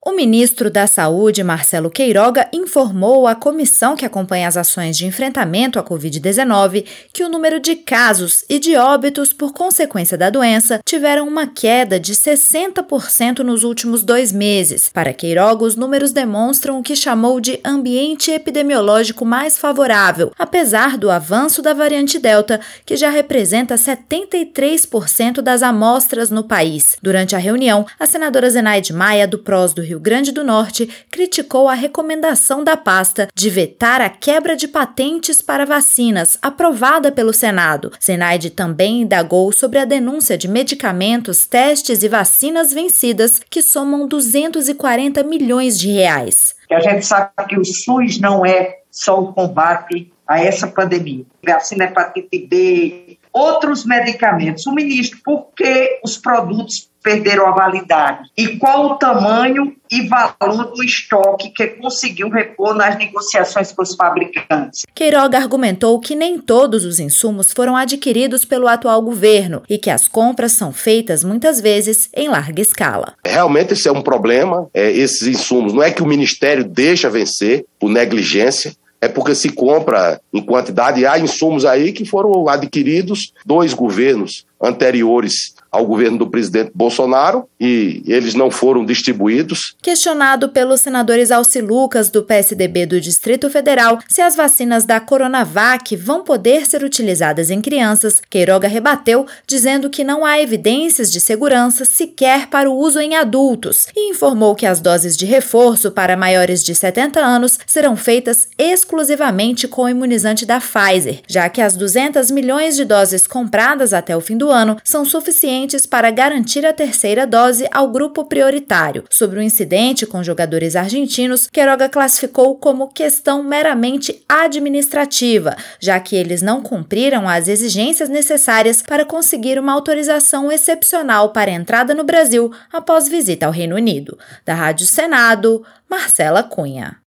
O ministro da Saúde, Marcelo Queiroga, informou à comissão que acompanha as ações de enfrentamento à Covid-19 que o número de casos e de óbitos por consequência da doença tiveram uma queda de 60% nos últimos 2 meses. Para Queiroga, os números demonstram o que chamou de ambiente epidemiológico mais favorável, apesar do avanço da variante Delta, que já representa 73% das amostras no país. Durante a reunião, a senadora Zenaide Maia, do PROS do Rio Grande do Norte, criticou a recomendação da pasta de vetar a quebra de patentes para vacinas, aprovada pelo Senado. Zenaide também indagou sobre a denúncia de medicamentos, testes e vacinas vencidas, que somam 240 milhões de reais. A gente sabe que o SUS não é só o combate a essa pandemia. Vacina hepatite B, outros medicamentos. O ministro, por que os produtos perderam a validade? E qual o tamanho e valor do estoque que conseguiu repor nas negociações com os fabricantes? Queiroga argumentou que nem todos os insumos foram adquiridos pelo atual governo e que as compras são feitas muitas vezes em larga escala. Realmente esse é um problema, esses insumos não é que o Ministério deixa vencer por negligência, é porque se compra em quantidade. Há insumos aí que foram adquiridos 2 governos anteriores ao governo do presidente Bolsonaro e eles não foram distribuídos. Questionado pelos senadores Alci Lucas, do PSDB do Distrito Federal, se as vacinas da Coronavac vão poder ser utilizadas em crianças, Queiroga rebateu, dizendo que não há evidências de segurança sequer para o uso em adultos e informou que as doses de reforço para maiores de 70 anos serão feitas exclusivamente com o imunizante da Pfizer, já que as 200 milhões de doses compradas até o fim do ano são suficientes para garantir a 3ª dose ao grupo prioritário. Sobre o incidente com jogadores argentinos, Queiroga classificou como questão meramente administrativa, já que eles não cumpriram as exigências necessárias para conseguir uma autorização excepcional para entrada no Brasil após visita ao Reino Unido. Da Rádio Senado, Marcela Cunha.